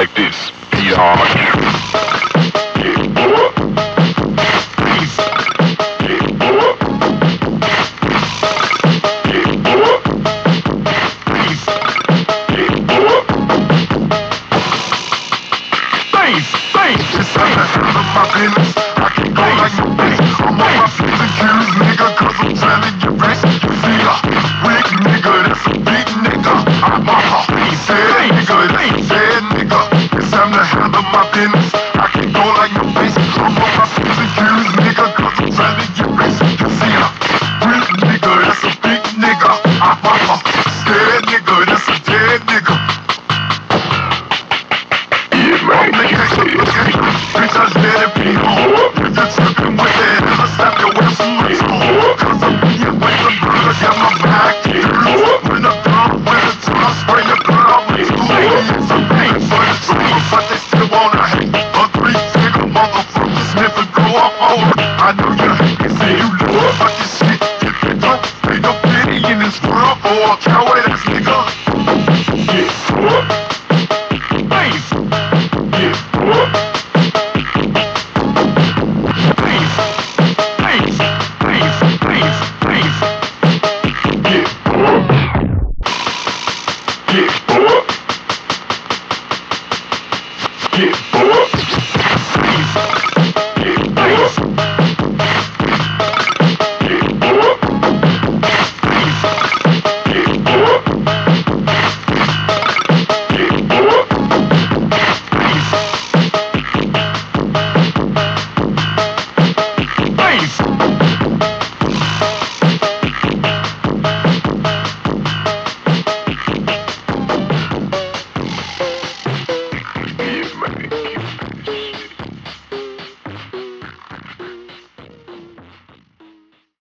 like this. Beat hard. Yeah, boy. Peace. Yeah, boy. Yeah, boy. Peace. Yeah, boy. It's time to handle my business. I can go like no bitch. I'm on my P's and Q's, nigga, cause I'm trying to get rich. You see a weak nigga, that's a big nigga. I'm a sad nigga, that's a sad nigga. It's time to handle my business. I can go like no bitch. I'm on my P's and Q's, nigga, cause I'm trying to get rich. You see a weak nigga, that's a big nigga. I'm a sad nigga, that's a dead nigga. Bitch, I let it be on. If you're tripping with that, I'll slap your ass on my toe. Cause I'm being with the blood, got my back. When the drum, when the drum, spray your blood with two. It's a pain for the truth, but they still wanna hate. A three-figure motherfucker sniff and go up over. I know you hate me, say you love fucking shit. If you don't, ain't no pity in this world for a coward ass nigga. Yeah, what? Face. Yeah, what? Yeah, boy.